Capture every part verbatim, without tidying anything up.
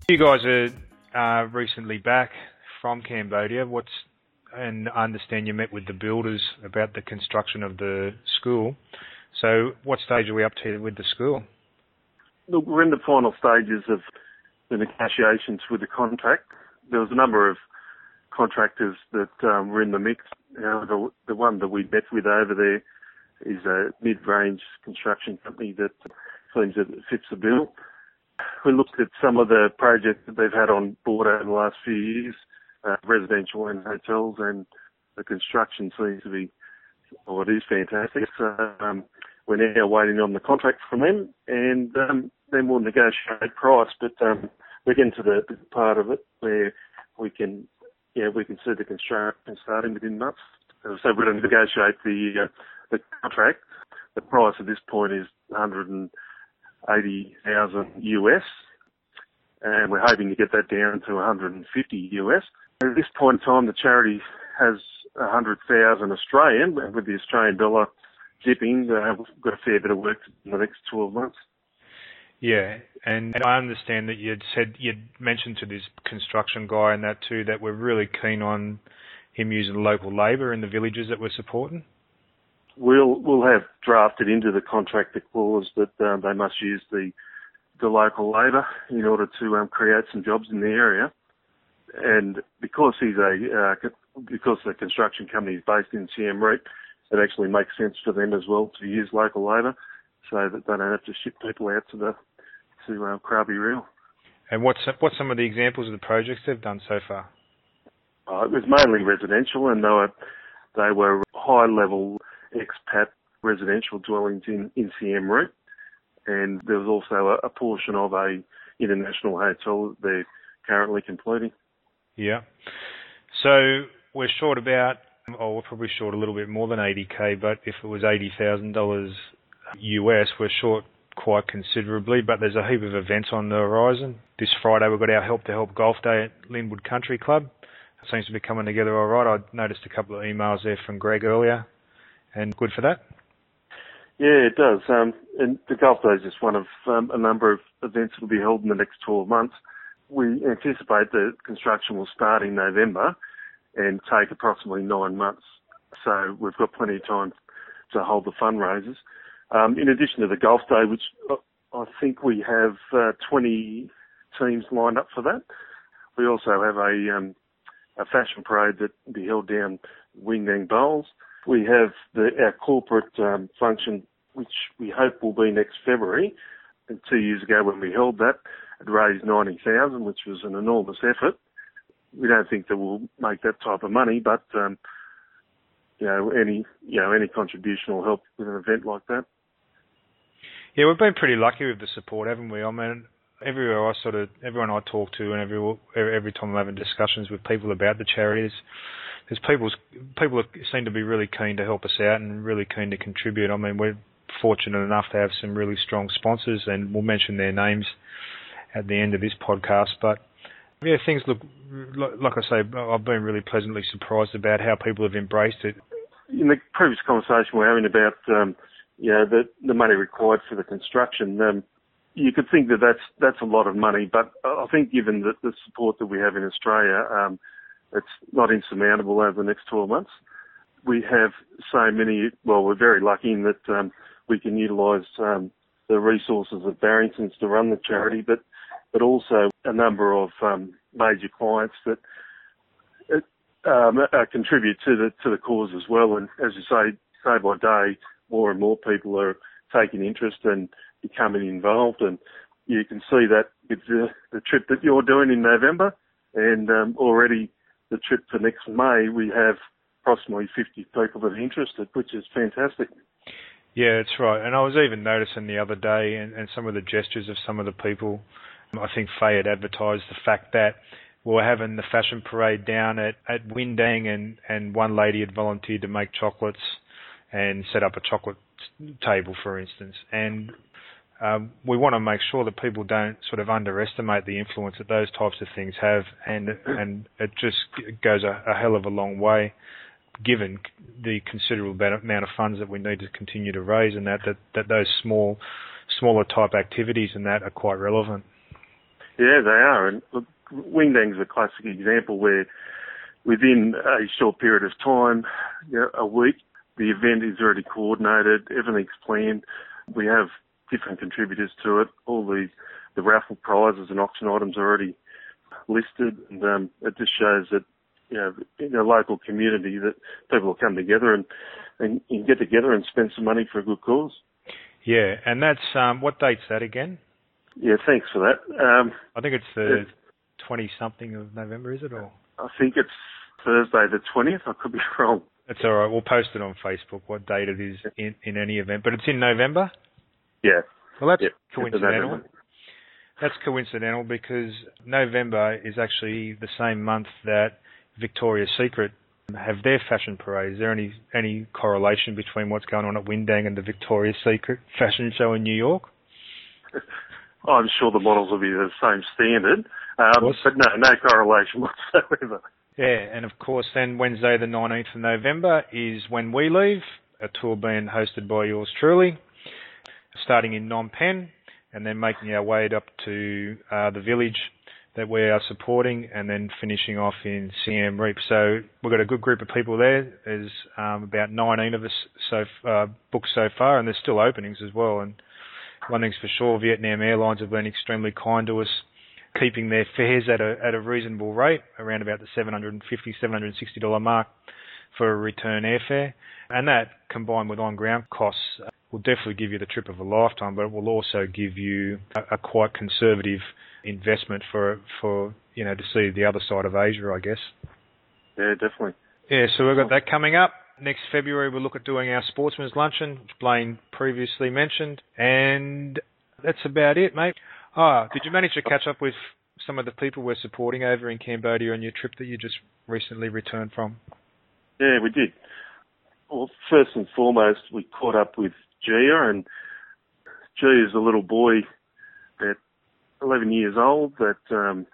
You guys are uh, recently back from Cambodia. What's and I understand you met with the builders about the construction of the school. So what stage are we up to with the school? Look, we're in the final stages of the negotiations with the contract. There was a number of contractors that um, were in the mix. You know, the, the one that we met with over there is a mid-range construction company that seems that it fits the bill. We looked at some of the projects that they've had on board over the last few years, uh, residential and hotels, and the construction seems to be, well, it is fantastic. So um, we're now waiting on the contract from them, and um, then we'll negotiate price. But um, we're getting to the part of it where we can, yeah, we can see the construction starting within months. So we're going to negotiate the uh, the contract. The price at this point is one hundred eighty thousand U S, and we're hoping to get that down to one hundred fifty U S. At this point in time, the charity has one hundred thousand Australian, with the Australian dollar dipping. Uh, we've got a fair bit of work in the next twelve months. Yeah, and I understand that you'd said, you'd mentioned to this construction guy and that too, that we're really keen on him using local labour in the villages that we're supporting. We'll we'll have drafted into the contract the clause that um, they must use the the local labour in order to um, create some jobs in the area. And because he's a uh, because the construction company is based in Siem Reap, it actually makes sense for them as well to use local labour, so that they don't have to ship people out to the to um, Krabi Real. And what's what's some of the examples of the projects they've done so far? Uh, it was mainly residential, and they were they were high level expat residential dwellings in, in Siem Reap, and there was also a, a portion of a international hotel that they're currently completing. Yeah. So we're short about, oh, we're probably short a little bit more than eighty K, but if it was eighty thousand dollars U S, we're short quite considerably, but there's a heap of events on the horizon. This Friday we've got our Help to Help Golf Day at Linwood Country Club. It seems to be coming together all right. I noticed a couple of emails there from Greg earlier. And good for that? Yeah, it does. Um, and the Golf Day is just one of um, a number of events that will be held in the next twelve months. We anticipate that construction will start in November and take approximately nine months. So we've got plenty of time to hold the fundraisers. Um, in addition to the Golf Day, which I think we have uh, twenty teams lined up for that, we also have a, um, a fashion parade that will be held down Wingdang Bowls. We have the, our corporate um, function, which we hope will be next February. And two years ago when we held that, it raised ninety thousand dollars, which was an enormous effort. We don't think that we'll make that type of money, but um, you know, any you know any contribution will help with an event like that. Yeah, we've been pretty lucky with the support, haven't we? I mean, everywhere I sort of, everyone I talk to, and every every time I'm having discussions with people about the charities, there's people people seem to be really keen to help us out and really keen to contribute. I mean, we're fortunate enough to have some really strong sponsors, and we'll mention their names at the end of this podcast. But yeah, things look, like I say, I've been really pleasantly surprised about how people have embraced it. In the previous conversation we're having about um, you know the the money required for the construction, um, you could think that that's that's a lot of money, but I think given the, the support that we have in Australia, um, it's not insurmountable over the next twelve months. We have so many, well, we're very lucky in that um, we can utilise um, the resources of Barrington's to run the charity, but but also a number of um, major clients that um, uh, contribute to the to the cause as well. And as you say, day by day, more and more people are taking interest and becoming involved. And you can see that with the, the trip that you're doing in November, and um, already the trip for next May, we have approximately fifty people that are interested, which is fantastic. Yeah, that's right. And I was even noticing the other day, and, and some of the gestures of some of the people. I think Faye had advertised the fact that we were having the fashion parade down at, at Windang, and, and one lady had volunteered to make chocolates and set up a chocolate table, for instance. And um, we want to make sure that people don't sort of underestimate the influence that those types of things have, and and it just goes a, a hell of a long way, given the considerable amount of funds that we need to continue to raise, and that, that, that those small, smaller type activities and that are quite relevant. Yeah, they are. And look, Wingdang's a classic example where within a short period of time, you know, a week, the event is already coordinated, everything's planned. We have different contributors to it. All the, the raffle prizes and auction items are already listed, and um, it just shows that, you know, in a local community that people will come together and, and, and get together and spend some money for a good cause. Yeah, and that's, um, what date's that again? Yeah, thanks for that. Um, I think it's the twenty-something of November, is it? Or I think it's Thursday the twentieth. I could be wrong. That's all right. We'll post it on Facebook, what date it is in, in any event. But it's in November? Yeah. Well, that's yep. coincidental. That's coincidental because November is actually the same month that Victoria's Secret have their fashion parade. Is there any any correlation between what's going on at Windang and the Victoria's Secret fashion show in New York? I'm sure the models will be the same standard, um, but no, no correlation whatsoever. Yeah, and of course then Wednesday the nineteenth of November is when we leave, a tour being hosted by yours truly, starting in Phnom Penh and then making our way up to uh, the village that we are supporting and then finishing off in Siem Reap. So we've got a good group of people there. There's um, about nineteen of us so uh, booked so far, and there's still openings as well. And one thing's for sure, Vietnam Airlines have been extremely kind to us, keeping their fares at a at a reasonable rate, around about the seven hundred fifty dollars, seven hundred sixty dollars mark for a return airfare. And that, combined with on-ground costs, will definitely give you the trip of a lifetime, but it will also give you a, a quite conservative investment for, for, you know, to see the other side of Asia, I guess. Yeah, definitely. Yeah, so we've got that coming up. Next February, we'll look at doing our Sportsman's Luncheon, which Blaine previously mentioned. And that's about it, mate. Ah, did you manage to catch up with some of the people we're supporting over in Cambodia on your trip that you just recently returned from? Yeah, we did. Well, first and foremost, we caught up with Gia, and Gia is a little boy at eleven years old that um,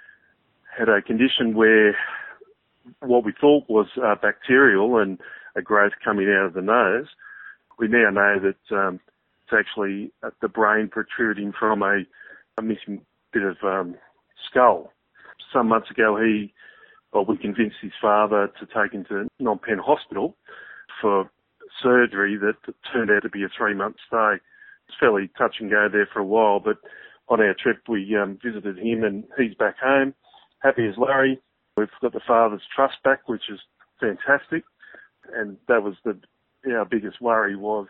had a condition where what we thought was uh, bacterial and a growth coming out of the nose. We now know that um, it's actually the brain protruding from a, a missing bit of um, skull. Some months ago, he, well, we convinced his father to take him to Phnom Penh Hospital for surgery that turned out to be a three-month stay. It's fairly touch and go there for a while, but on our trip we um, visited him and he's back home, happy as Larry. We've got the father's trust back, which is fantastic, and that was the our biggest worry was,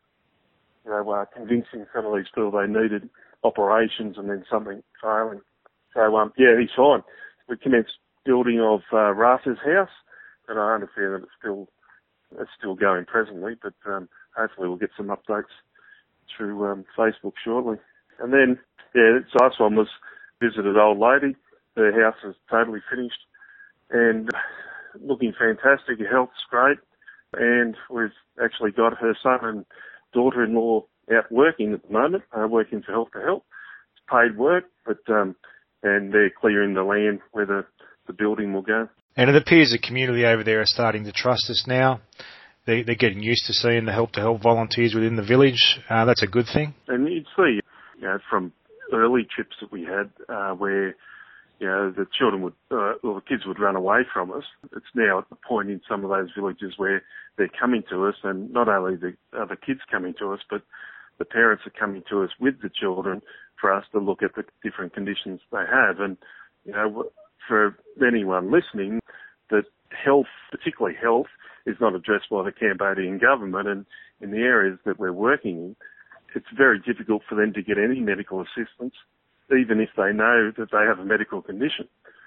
you know, uh, convincing some of these people they needed operations and then something failing. So um, yeah, he's fine. We commenced building of uh, Rafa's house, and I understand that it's still it's still going presently, but um, hopefully we'll get some updates through um, Facebook shortly. And then yeah, this last one was visited old lady. Her house is totally finished and looking fantastic. Her health's great. And we've actually got her son and daughter-in-law out working at the moment, uh, working for Help to Help. It's paid work, but um, and they're clearing the land where the, the building will go. And it appears the community over there are starting to trust us now. They, they're getting used to seeing the Help to Help volunteers within the village. Uh, that's a good thing. And you'd see, you know, from early trips that we had uh, where, you know, the children would, uh, or the kids would run away from us. It's now at the point in some of those villages where they're coming to us, and not only the other kids coming to us, but the parents are coming to us with the children for us to look at the different conditions they have. And, you know, for anyone listening, that health, particularly health, is not addressed by the Cambodian government, and in the areas that we're working in, it's very difficult for them to get any medical assistance, even if they know that they have a medical condition.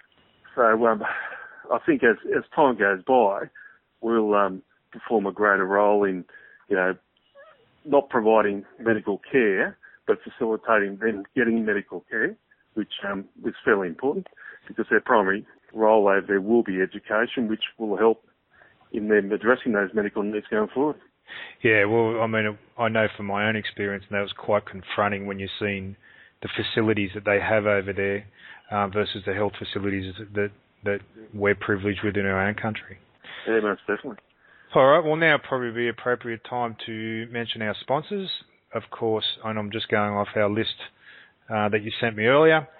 So um, I think as, as time goes by, we'll um, perform a greater role in, you know, not providing medical care, but facilitating them getting medical care, which um, is fairly important because their primary role over there will be education, which will help in them addressing those medical needs going forward. Yeah, well, I mean, I know from my own experience, and that was quite confronting when you're seeing the facilities that they have over there uh, versus the health facilities that that we're privileged with in our own country. Yeah, most definitely. All right, well, now probably be appropriate time to mention our sponsors. Of course, and I'm just going off our list uh, that you sent me earlier.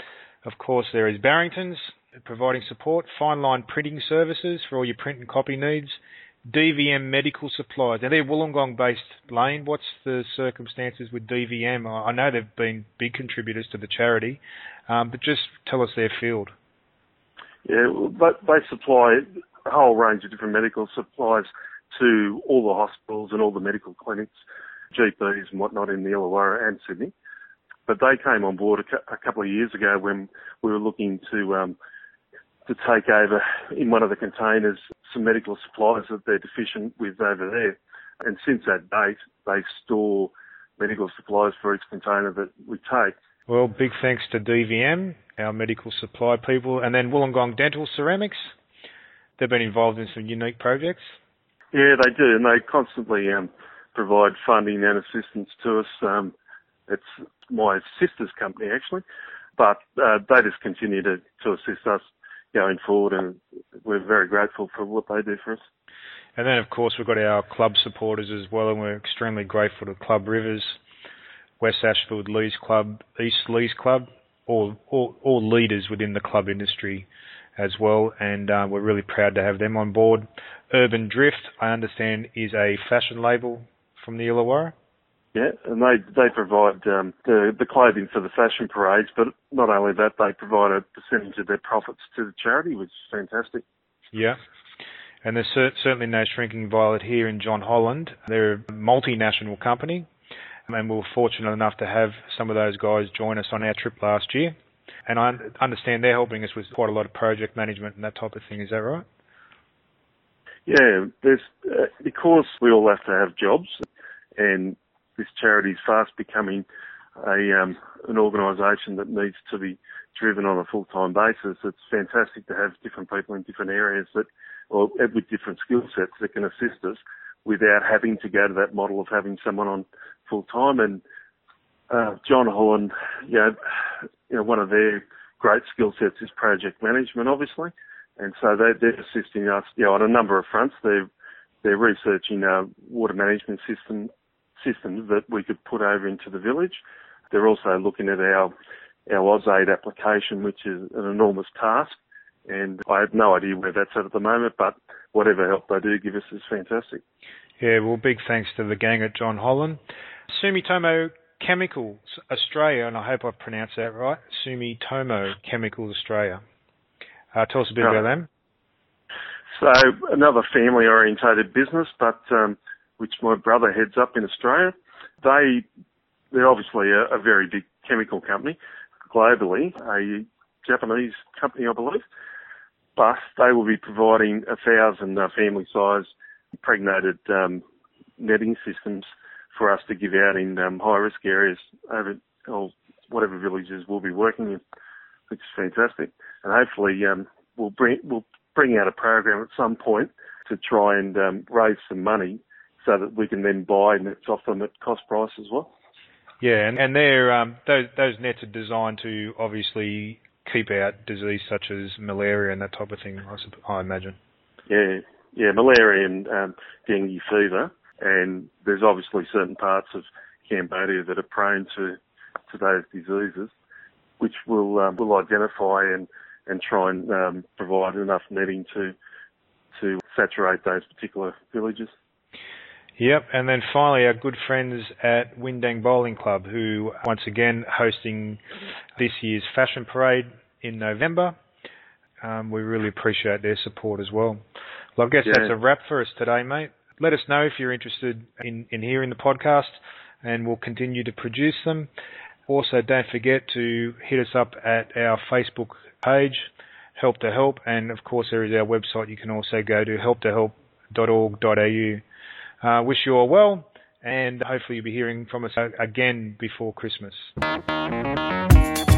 Of course, there is Barrington's, providing support, Fine Line Printing Services for all your print and copy needs, D V M Medical Supplies. Now, they're Wollongong-based, Lane. What's the circumstances with D V M? I know they've been big contributors to the charity, um, but just tell us their field. Yeah, well, they supply a whole range of different medical supplies to all the hospitals and all the medical clinics, G Ps and whatnot in the Illawarra and Sydney. But they came on board a, cu- a couple of years ago when we were looking to um, to take over in one of the containers some medical supplies that they're deficient with over there. And since that date, they store medical supplies for each container that we take. Well, big thanks to D V M, our medical supply people, and then Wollongong Dental Ceramics. They've been involved in some unique projects. Yeah, they do, and they constantly um, provide funding and assistance to us. Um, it's my sister's company, actually, but uh, they just continue to, to assist us going forward, and we're very grateful for what they do for us. And then, of course, we've got our club supporters as well, and we're extremely grateful to Club Rivers, West Ashfield Lees Club, East Lees Club, all, all, all leaders within the club industry as well, and uh, we're really proud to have them on board. Urban Drift, I understand, is a fashion label from the Illawarra. Yeah, and they they provide um, the the clothing for the fashion parades, but not only that, they provide a percentage of their profits to the charity, which is fantastic. Yeah, and there's cer- certainly no shrinking violet here in John Holland. They're a multinational company, and we were fortunate enough to have some of those guys join us on our trip last year. And I understand they're helping us with quite a lot of project management and that type of thing. Is that right? Yeah, there's uh, because we all have to have jobs, and this charity is fast becoming a um, an organisation that needs to be driven on a full-time basis. It's fantastic to have different people in different areas that, or with different skill sets that can assist us without having to go to that model of having someone on full-time. And uh, John Holland, you know, you know, one of their great skill sets is project management, obviously. And so they, they're assisting us, you know, on a number of fronts. They're, they're researching uh, water management system systems that we could put over into the village. They're also looking at our our AusAid application, which is an enormous task, and I have no idea where that's at at the moment, but whatever help they do give us is fantastic. Yeah, well, big thanks to the gang at John Holland. Sumitomo Chemicals Australia, and I hope I've pronounced that right, Sumitomo Chemicals Australia. Uh, tell us a bit right. about them. So, another family-orientated business, but um, which my brother heads up in Australia. They, they're obviously a, a very big chemical company globally, a Japanese company, I believe, but they will be providing a thousand uh, family-size impregnated um, netting systems for us to give out in um, high-risk areas over or whatever villages we'll be working in, which is fantastic. And hopefully um, we'll bring we'll bring out a program at some point to try and um, raise some money so that we can then buy nets off them at cost price as well. Yeah, and, and they're, um, those, those nets are designed to obviously keep out disease such as malaria and that type of thing, I, suppose, I imagine. Yeah, yeah, malaria and um, dengue fever, and there's obviously certain parts of Cambodia that are prone to, to those diseases, which we'll, um, we'll identify and, and try and um, provide enough netting to to saturate those particular villages. Yep, and then finally our good friends at Windang Bowling Club, who once again hosting this year's Fashion Parade in November. Um, we really appreciate their support as well. Well, I guess yeah. that's a wrap for us today, mate. Let us know if you're interested in, in hearing the podcast, and we'll continue to produce them. Also, don't forget to hit us up at our Facebook page, Help to Help, and of course there is our website you can also go to, help to help dot org dot a u. Uh, wish you all well, and hopefully you'll be hearing from us again before Christmas.